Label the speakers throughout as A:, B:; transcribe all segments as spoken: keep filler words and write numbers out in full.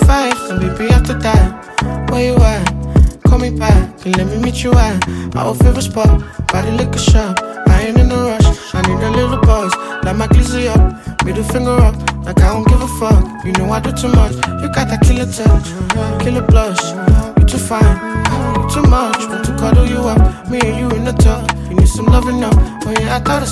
A: fight, and baby after that, where you at? Call me back, and let me meet you at our favorite spot, by the liquor shop. I ain't in a rush, I need a little buzz, like my glizzy up, middle finger up, like I don't give a fuck. You know I do too much, you got that killer touch, killer blush. You too fine, you too much, want to cuddle you up, me and you in the tub. You need some loving up, oh yeah, I thought it's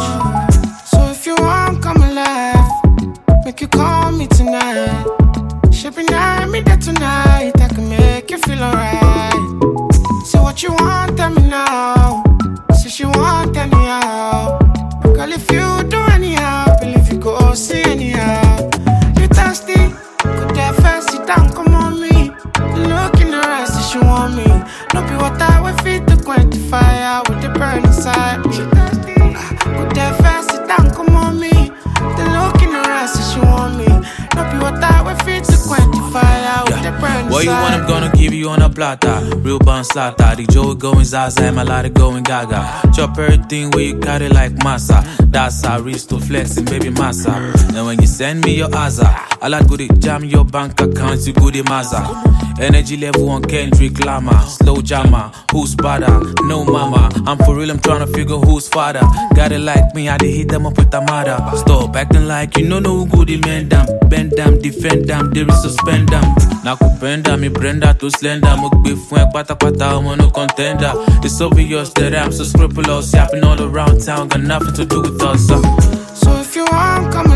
A: much. So if you want, come alive, make you call me tonight. Shipping at me there tonight, I can make you feel alright. Say what you want, tell me now. Say she want anyhow. Girl, if you do anyhow, believe you go see anyhow. You thirsty? Could that fast sit down, come on me. Look in her eyes, say she want me. No be what I would feed to quench the fire with the burn inside. She thirsty? Could that fast sit down, come on me. The look in her eyes, say she want me. No be what I would feed to quench the fire with the burn inside.
B: What you want, I'm gonna give you on a plata. Real bun slaughter. The Joe going Zaza, I'm a lot of going Gaga. Chop everything where you got it like massa. That's how reach to flexing, baby massa. And when you send me your Aza, I like goody jam your bank account, you goody Maza. Energy level on Kendrick Lamar. Slow jammer, who's better? No mama. I'm for real, I'm tryna figure who's father. Got it like me, I did hit them up with a mother. Stop acting like you know no goody man them. Bend them, defend them, there is suspend them. Na kupenda, mi Brenda to slender. Mukbi fuen pata pata, I'm no contender. It's obvious that I'm so scrupulous. Yapping all around town, got nothing to do with us. Uh.
A: So if you want, come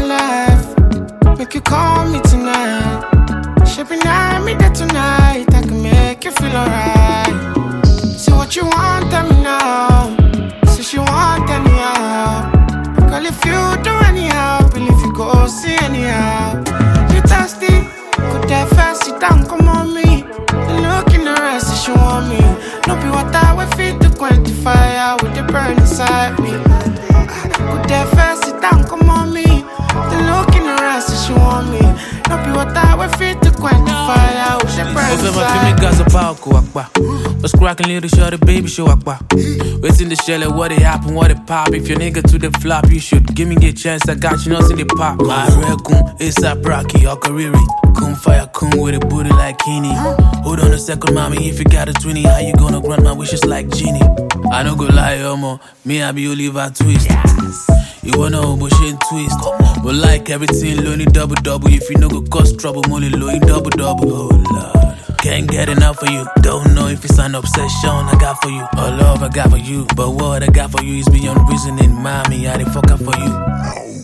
A: alive, make you call me tonight. Shipping at me there tonight, I can make you feel alright. Say what you want, tell me now. Say she want anyhow. Girl, if you do anyhow, believe you go see anyhow. You thirsty? Could that fast sit down, come on me. The look in her eyes, say she want me. No be what I would feed to quench the fire with the burn inside me. Could that fast sit down, come on me. The look in her eyes, say she want me. No be what I would feed to quench the fire with the burn inside.
B: What's cracking, little shorty, baby, show akwa. Waiting the shell, what it happen, what it pop. If your nigga to the flop, you should give me a chance. I got you, nothing the pop. My raccoon, it's a Rocky, or Kariri. Kun fire, kun with a booty like Kini. Hold on a second, mommy, if you got a twenty, how you gonna grant my wishes like Genie? I don't go lie, homo. Me, I be Oliver Twist. Yes. You wanna bullshit twist. But like everything, lonely double double. If you no go cause trouble, money low, double double. Oh Lord. Can't get enough of you. Don't know if it's an obsession I got for you. Or love I got for you. But what I got for you is beyond reasoning, mommy. I didn't fuck up for you.